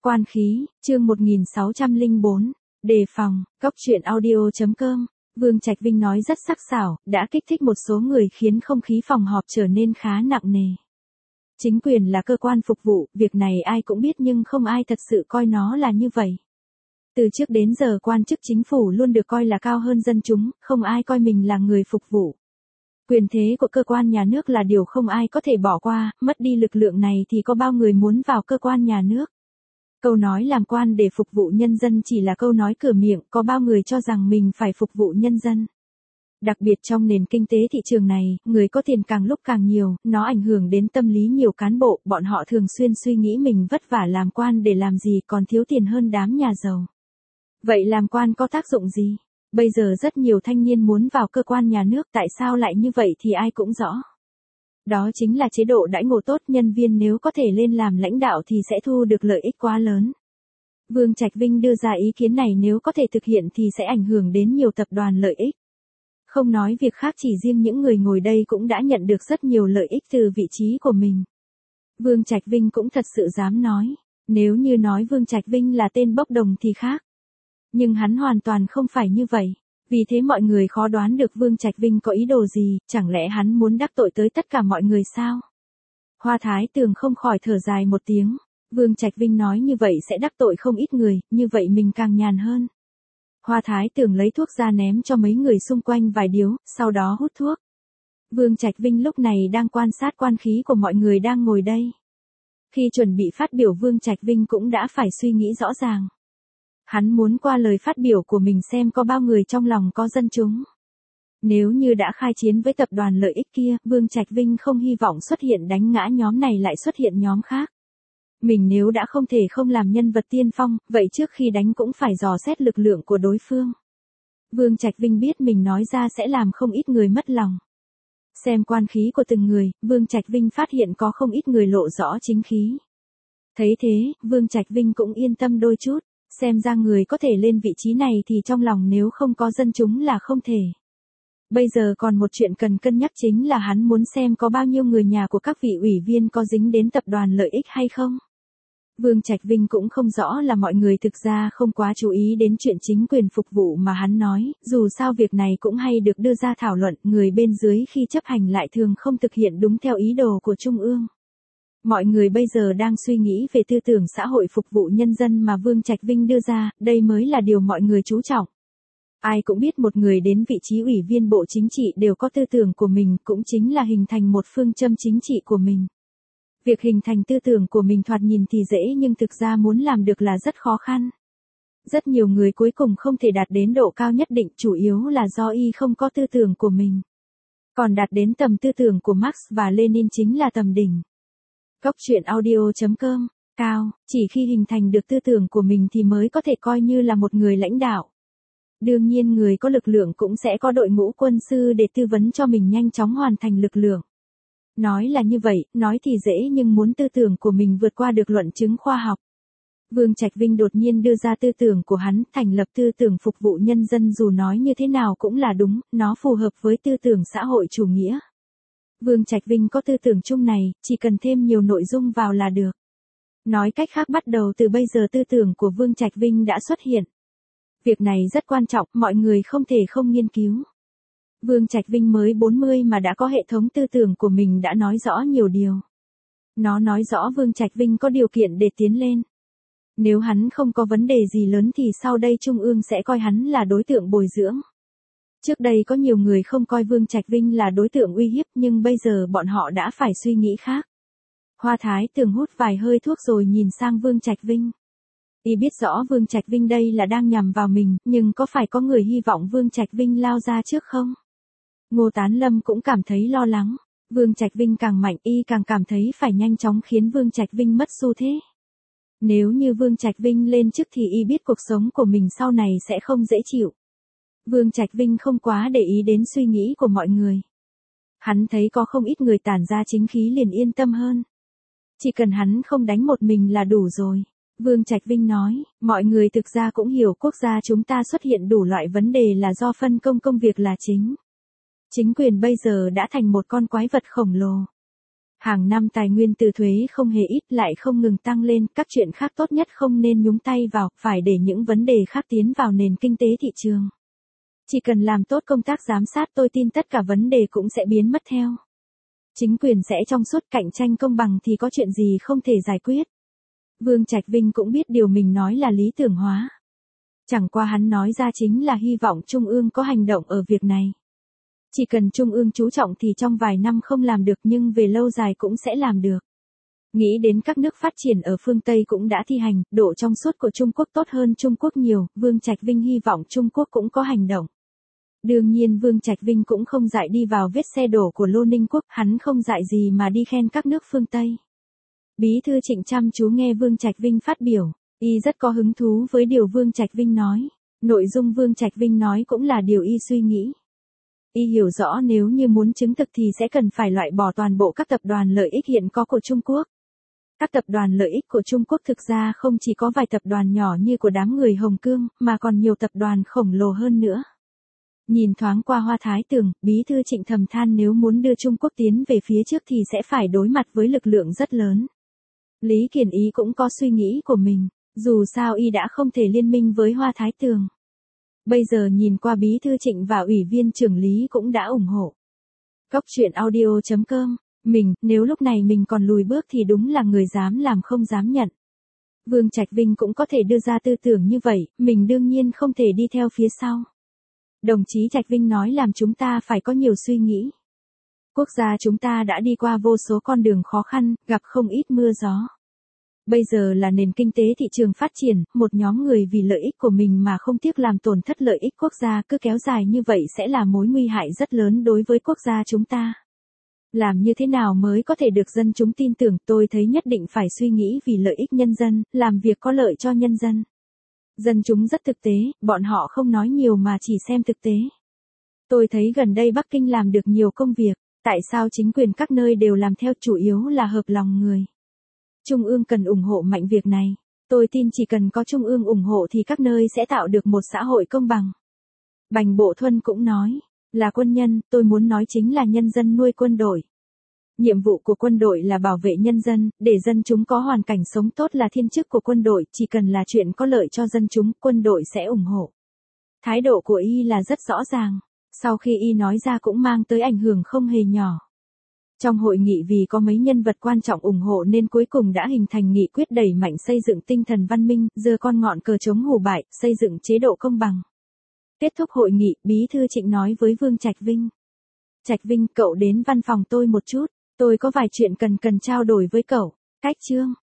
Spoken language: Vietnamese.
Quan khí, chương 1604, đề phòng, góc truyện audio.com. Vương Trạch Vinh nói rất sắc sảo, đã kích thích một số người khiến không khí phòng họp trở nên khá nặng nề. Chính quyền là cơ quan phục vụ, việc này ai cũng biết nhưng không ai thật sự coi nó là như vậy. Từ trước đến giờ quan chức chính phủ luôn được coi là cao hơn dân chúng, không ai coi mình là người phục vụ. Quyền thế của cơ quan nhà nước là điều không ai có thể bỏ qua, mất đi lực lượng này thì có bao người muốn vào cơ quan nhà nước. Câu nói làm quan để phục vụ nhân dân chỉ là câu nói cửa miệng, có bao người cho rằng mình phải phục vụ nhân dân. Đặc biệt trong nền kinh tế thị trường này, người có tiền càng lúc càng nhiều, nó ảnh hưởng đến tâm lý nhiều cán bộ, bọn họ thường xuyên suy nghĩ mình vất vả làm quan để làm gì còn thiếu tiền hơn đám nhà giàu. Vậy làm quan có tác dụng gì? Bây giờ rất nhiều thanh niên muốn vào cơ quan nhà nước, tại sao lại như vậy thì ai cũng rõ. Đó chính là chế độ đãi ngộ tốt, nhân viên nếu có thể lên làm lãnh đạo thì sẽ thu được lợi ích quá lớn. Vương Trạch Vinh đưa ra ý kiến này nếu có thể thực hiện thì sẽ ảnh hưởng đến nhiều tập đoàn lợi ích. Không nói việc khác, chỉ riêng những người ngồi đây cũng đã nhận được rất nhiều lợi ích từ vị trí của mình. Vương Trạch Vinh cũng thật sự dám nói, nếu như nói Vương Trạch Vinh là tên bốc đồng thì khác. Nhưng hắn hoàn toàn không phải như vậy. Vì thế mọi người khó đoán được Vương Trạch Vinh có ý đồ gì, chẳng lẽ hắn muốn đắc tội tới tất cả mọi người sao? Hoa Thái Tường không khỏi thở dài một tiếng, Vương Trạch Vinh nói như vậy sẽ đắc tội không ít người, như vậy mình càng nhàn hơn. Hoa Thái Tường lấy thuốc ra ném cho mấy người xung quanh vài điếu, sau đó hút thuốc. Vương Trạch Vinh lúc này đang quan sát quan khí của mọi người đang ngồi đây. Khi chuẩn bị phát biểu, Vương Trạch Vinh cũng đã phải suy nghĩ rõ ràng. Hắn muốn qua lời phát biểu của mình xem có bao người trong lòng có dân chúng. Nếu như đã khai chiến với tập đoàn lợi ích kia, Vương Trạch Vinh không hy vọng xuất hiện đánh ngã nhóm này lại xuất hiện nhóm khác. Mình nếu đã không thể không làm nhân vật tiên phong, vậy trước khi đánh cũng phải dò xét lực lượng của đối phương. Vương Trạch Vinh biết mình nói ra sẽ làm không ít người mất lòng. Xem quan khí của từng người, Vương Trạch Vinh phát hiện có không ít người lộ rõ chính khí. Thấy thế, Vương Trạch Vinh cũng yên tâm đôi chút. Xem ra người có thể lên vị trí này thì trong lòng nếu không có dân chúng là không thể. Bây giờ còn một chuyện cần cân nhắc chính là hắn muốn xem có bao nhiêu người nhà của các vị ủy viên có dính đến tập đoàn lợi ích hay không. Vương Trạch Vinh cũng không rõ là mọi người thực ra không quá chú ý đến chuyện chính quyền phục vụ mà hắn nói, dù sao việc này cũng hay được đưa ra thảo luận, người bên dưới khi chấp hành lại thường không thực hiện đúng theo ý đồ của Trung ương. Mọi người bây giờ đang suy nghĩ về tư tưởng xã hội phục vụ nhân dân mà Vương Trạch Vinh đưa ra, đây mới là điều mọi người chú trọng. Ai cũng biết một người đến vị trí ủy viên Bộ Chính trị đều có tư tưởng của mình, cũng chính là hình thành một phương châm chính trị của mình. Việc hình thành tư tưởng của mình thoạt nhìn thì dễ nhưng thực ra muốn làm được là rất khó khăn. Rất nhiều người cuối cùng không thể đạt đến độ cao nhất định, chủ yếu là do không có tư tưởng của mình. Còn đạt đến tầm tư tưởng của Marx và Lenin chính là tầm đỉnh. Góc truyện audio.com, cao, chỉ khi hình thành được tư tưởng của mình thì mới có thể coi như là một người lãnh đạo. Đương nhiên người có lực lượng cũng sẽ có đội ngũ quân sư để tư vấn cho mình nhanh chóng hoàn thành lực lượng. Nói là như vậy, nói thì dễ nhưng muốn tư tưởng của mình vượt qua được luận chứng khoa học. Vương Trạch Vinh đột nhiên đưa ra tư tưởng của hắn, thành lập tư tưởng phục vụ nhân dân, dù nói như thế nào cũng là đúng, nó phù hợp với tư tưởng xã hội chủ nghĩa. Vương Trạch Vinh có tư tưởng chung này, chỉ cần thêm nhiều nội dung vào là được. Nói cách khác, bắt đầu từ bây giờ tư tưởng của Vương Trạch Vinh đã xuất hiện. Việc này rất quan trọng, mọi người không thể không nghiên cứu. Vương Trạch Vinh mới 40 mà đã có hệ thống tư tưởng của mình đã nói rõ nhiều điều. Nó nói rõ Vương Trạch Vinh có điều kiện để tiến lên. Nếu hắn không có vấn đề gì lớn thì sau đây Trung ương sẽ coi hắn là đối tượng bồi dưỡng. Trước đây có nhiều người không coi Vương Trạch Vinh là đối tượng uy hiếp nhưng bây giờ bọn họ đã phải suy nghĩ khác. Hoa Thái Tường hút vài hơi thuốc rồi nhìn sang Vương Trạch Vinh. Y biết rõ Vương Trạch Vinh đây là đang nhằm vào mình, nhưng có phải có người hy vọng Vương Trạch Vinh lao ra trước không? Ngô Tán Lâm cũng cảm thấy lo lắng. Vương Trạch Vinh càng mạnh, y càng cảm thấy phải nhanh chóng khiến Vương Trạch Vinh mất xu thế. Nếu như Vương Trạch Vinh lên chức thì y biết cuộc sống của mình sau này sẽ không dễ chịu. Vương Trạch Vinh không quá để ý đến suy nghĩ của mọi người. Hắn thấy có không ít người tản ra chính khí liền yên tâm hơn. Chỉ cần hắn không đánh một mình là đủ rồi. Vương Trạch Vinh nói, mọi người thực ra cũng hiểu quốc gia chúng ta xuất hiện đủ loại vấn đề là do phân công công việc là chính. Chính quyền bây giờ đã thành một con quái vật khổng lồ. Hàng năm tài nguyên từ thuế không hề ít lại không ngừng tăng lên, các chuyện khác tốt nhất không nên nhúng tay vào, phải để những vấn đề khác tiến vào nền kinh tế thị trường. Chỉ cần làm tốt công tác giám sát tôi tin tất cả vấn đề cũng sẽ biến mất theo. Chính quyền sẽ trong suốt, cạnh tranh công bằng thì có chuyện gì không thể giải quyết. Vương Trạch Vinh cũng biết điều mình nói là lý tưởng hóa. Chẳng qua hắn nói ra chính là hy vọng Trung ương có hành động ở việc này. Chỉ cần Trung ương chú trọng thì trong vài năm không làm được nhưng về lâu dài cũng sẽ làm được. Nghĩ đến các nước phát triển ở phương Tây cũng đã thi hành, độ trong suốt của Trung Quốc tốt hơn Trung Quốc nhiều, Vương Trạch Vinh hy vọng Trung Quốc cũng có hành động. Đương nhiên Vương Trạch Vinh cũng không dại đi vào vết xe đổ của Lô Ninh Quốc, hắn không dại gì mà đi khen các nước phương Tây. Bí thư Trịnh chăm chú nghe Vương Trạch Vinh phát biểu, y rất có hứng thú với điều Vương Trạch Vinh nói. Nội dung Vương Trạch Vinh nói cũng là điều y suy nghĩ. Y hiểu rõ nếu như muốn chứng thực thì sẽ cần phải loại bỏ toàn bộ các tập đoàn lợi ích hiện có của Trung Quốc. Các tập đoàn lợi ích của Trung Quốc thực ra không chỉ có vài tập đoàn nhỏ như của đám người Hồng Cương, mà còn nhiều tập đoàn khổng lồ hơn nữa. Nhìn thoáng qua Hoa Thái Tường, Bí thư Trịnh thầm than nếu muốn đưa Trung Quốc tiến về phía trước thì sẽ phải đối mặt với lực lượng rất lớn. Lý Kiền Ý cũng có suy nghĩ của mình, dù sao y đã không thể liên minh với Hoa Thái Tường. Bây giờ nhìn qua Bí thư Trịnh và Ủy viên trưởng Lý cũng đã ủng hộ. Cốc truyện audio.com, nếu lúc này mình còn lùi bước thì đúng là người dám làm không dám nhận. Vương Trạch Vinh cũng có thể đưa ra tư tưởng như vậy, mình đương nhiên không thể đi theo phía sau. Đồng chí Trạch Vinh nói làm chúng ta phải có nhiều suy nghĩ. Quốc gia chúng ta đã đi qua vô số con đường khó khăn, gặp không ít mưa gió. Bây giờ là nền kinh tế thị trường phát triển, một nhóm người vì lợi ích của mình mà không tiếc làm tổn thất lợi ích quốc gia cứ kéo dài như vậy sẽ là mối nguy hại rất lớn đối với quốc gia chúng ta. Làm như thế nào mới có thể được dân chúng tin tưởng, tôi thấy nhất định phải suy nghĩ vì lợi ích nhân dân, làm việc có lợi cho nhân dân. Dân chúng rất thực tế, bọn họ không nói nhiều mà chỉ xem thực tế. Tôi thấy gần đây Bắc Kinh làm được nhiều công việc, tại sao chính quyền các nơi đều làm theo chủ yếu là hợp lòng người. Trung ương cần ủng hộ mạnh việc này. Tôi tin chỉ cần có Trung ương ủng hộ thì các nơi sẽ tạo được một xã hội công bằng. Bành Bộ Thuân cũng nói, là quân nhân, tôi muốn nói chính là nhân dân nuôi quân đội. Nhiệm vụ của quân đội là bảo vệ nhân dân, để dân chúng có hoàn cảnh sống tốt là thiên chức của quân đội, chỉ cần là chuyện có lợi cho dân chúng, quân đội sẽ ủng hộ. Thái độ của y là rất rõ ràng, sau khi y nói ra cũng mang tới ảnh hưởng không hề nhỏ. Trong hội nghị vì có mấy nhân vật quan trọng ủng hộ nên cuối cùng đã hình thành nghị quyết đẩy mạnh xây dựng tinh thần văn minh, giơ con ngọn cờ chống hủ bại, xây dựng chế độ công bằng. Kết thúc hội nghị, Bí thư Trịnh nói với Vương Trạch Vinh. Trạch Vinh, cậu đến văn phòng tôi một chút, tôi có vài chuyện cần trao đổi với cậu. Cách chương